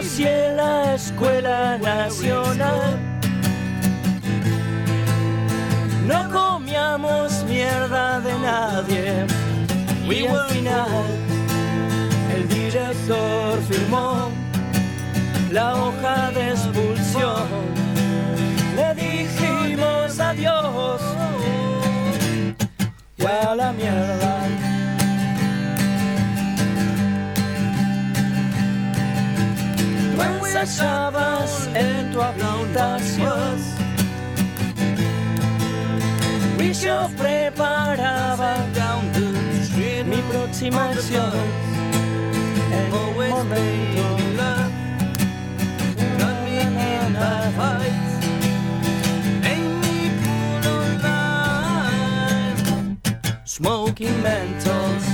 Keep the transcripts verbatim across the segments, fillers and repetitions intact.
conocí en la escuela nacional. No comíamos mierda de nadie y al final el director firmó la hoja de expulsión. Le dijimos adiós y a la mierda. Tú ensayabas en tu habitación y yo preparaba mi próxima acción. En un momento Smoking Mentos.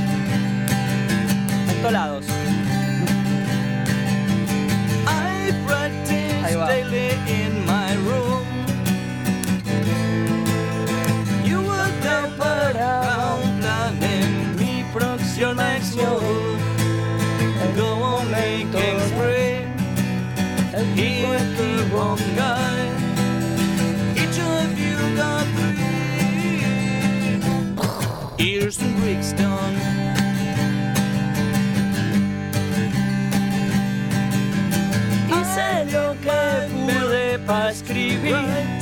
Mentolados. I practice daily in my room. You were there around planning mi próxima acción. Go on making spray. He was the wrong guy. Each of you got three ears and bricks done. Hice lo que pude pa' escribir.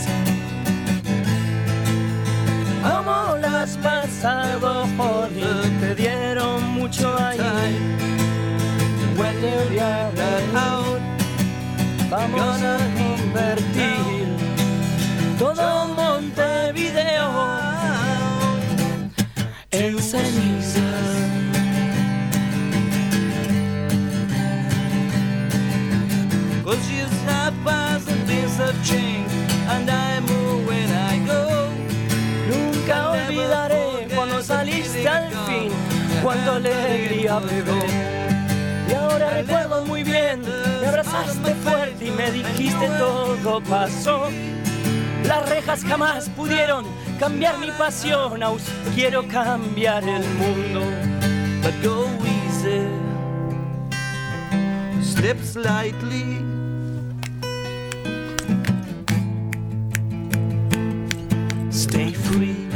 Como las pasado joder, te dieron mucho ahí. When you get out, vamos a invertir todo Montevideo en ceniza. Cause years have passed and things have changed, and I move when I go. Nunca olvidaré cuando saliste al fin, cuánta alegría bebé. Y ahora recuerdo muy bien, me abrazaste fuerte y me dijiste todo pasó. Las rejas jamás pudieron cambiar mi pasión, aún quiero cambiar el mundo. But go easy, step slightly. Stay free.